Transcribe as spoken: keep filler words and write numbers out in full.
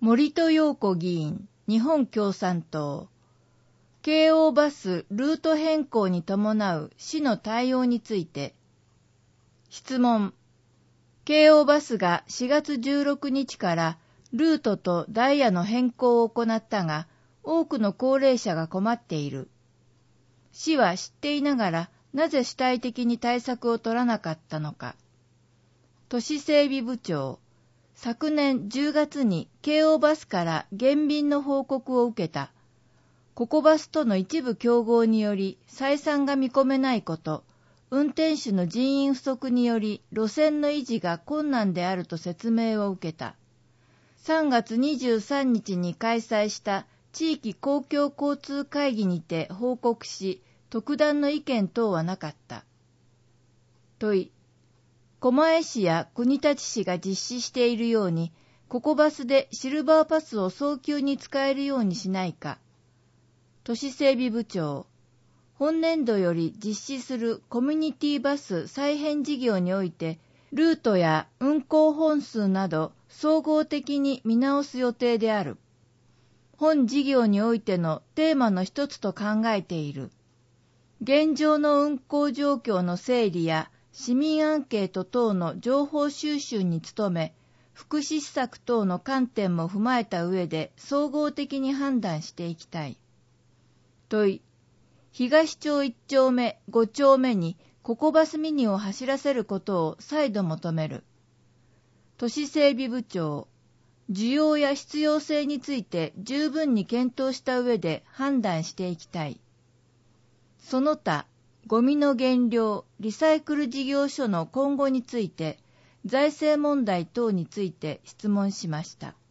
森戸陽子議員、日本共産党。京王バスルート変更に伴う市の対応について。質問。京王バスがしがつじゅうろくにちからルートとダイヤの変更を行ったが、多くの高齢者が困っている。市は知っていながら、なぜ主体的に対策を取らなかったのか。都市整備部長。昨年じゅうがつに京王バスから減便の報告を受けた。ココバスとの一部競合により採算が見込めないこと、運転手の人員不足により路線の維持が困難であると説明を受けた。さんがつにじゅうさんにちに開催した地域公共交通会議にて報告し、特段の意見等はなかった。問い。狛江市や国立市が実施しているように、ココバスでシルバーパスを早急に使えるようにしないか。都市整備部長。本年度より実施するコミュニティバス再編事業において、ルートや運行本数など総合的に見直す予定である。本事業においてのテーマの一つと考えている。現状の運行状況の整理や市民アンケート等の情報収集に努め、福祉施策等の観点も踏まえた上で総合的に判断していきたい。問い。東町いっちょうめ、ごちょうめにココバスミニを走らせることを再度求める。都市整備部長。需要や必要性について十分に検討した上で判断していきたい。その他、ゴミの減量、リサイクル事業所の今後について、財政問題等について質問しました。